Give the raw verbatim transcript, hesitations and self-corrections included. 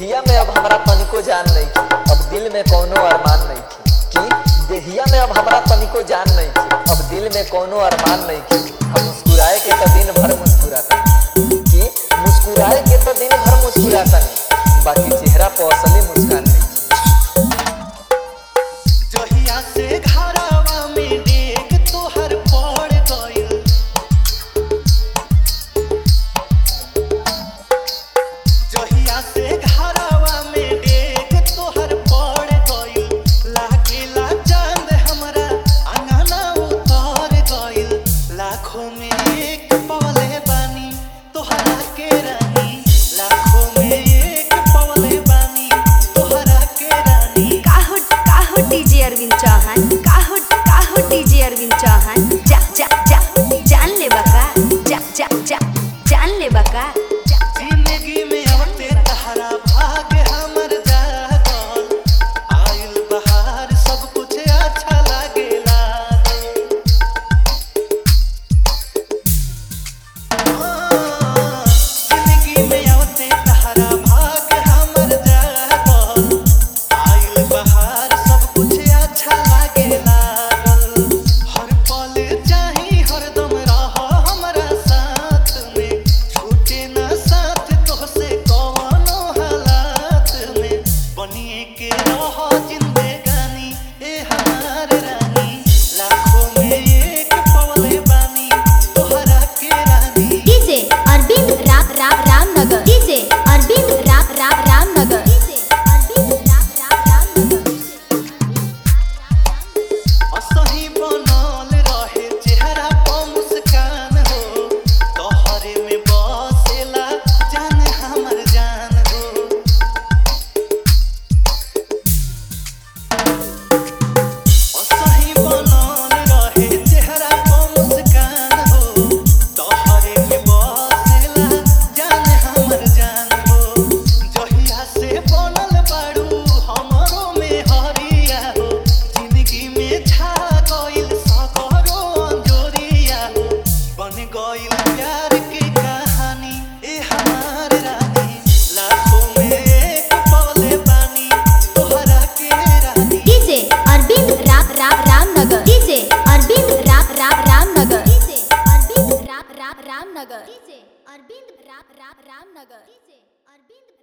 देहिया में अब हमरा तनिको जान नहीं थी, अब दिल में कोनो अरमान नहीं थी। कि देहिया में अब हमरा तनिको जान नहीं थी, अब दिल में कोनो अरमान नहीं थी। हम मुस्कुराए के तो दिन भर मुस्कुराता, कि मुस्कुराए के तो दिन भर मुस्कुराता नहीं, बाकी चेहरा पर असली मुस्कान नहीं। जहिया से घरवा में देख तोहर पड़ गइल, जहिया से घरवा में देख तोहर पड़ गइल, लागेला चांद हमरा अंगना उतर गइल। लाखों में एक पवले बानी तोहरा के रानी, लाखों में एक पवले बानी तोहरा के रानी। काहो काहो डीजे अरविंद चौहान, काहो काहो डीजे अरविंद चौहान, जा जा जा जान ले बका, जा जा जा जान ले बका। जिंदगी में आवते तहरा भाग्य हमर जागल, आइल बहार सब कुछ अच्छा लागेला। जिंदगी में आवते तहरा भाग्य हमर जागल, आइल बहार सब कुछ अच्छा लागेला। हर पल चाही हरदम रह हमरा साथ में, छूटे ना साथ तोहसे कौनो हालात में। बनिए के रह जिंदगानी ए हमार रानी, लाखों में एक पवले बानी तोहरा के रानी। DJ Arvind Ram Ram Ramnagar, DJ Arvind Ram Ram Ramnagar, DJ Arvind Ram Ram Ramnagar. असही बनल रहे चेहरा पर मुस्कान हो, तोहरे में बसेला जान हमर जान हो। असही बनल रहे चेहरा पर मुस्कान हो, तोहरे में बसेला जान हमर जान हो। जहिया से बनल बाड़ू हमरो में हरिया हो, जिंदगी में छा गइल सकरो अंजोरिया हो। बन गइल प्यार की कहानी ए हमार रानी, लाखों में एक पवले बानी तोहरा के रानी। DJ Arvind Ram Ram Ramnagar, DJ Arvind Ram Ram Ramnagar, DJ Arvind Ram Ram Ramnagar, DJ Arvind Ram Ram Ramnagar, DJ Arvind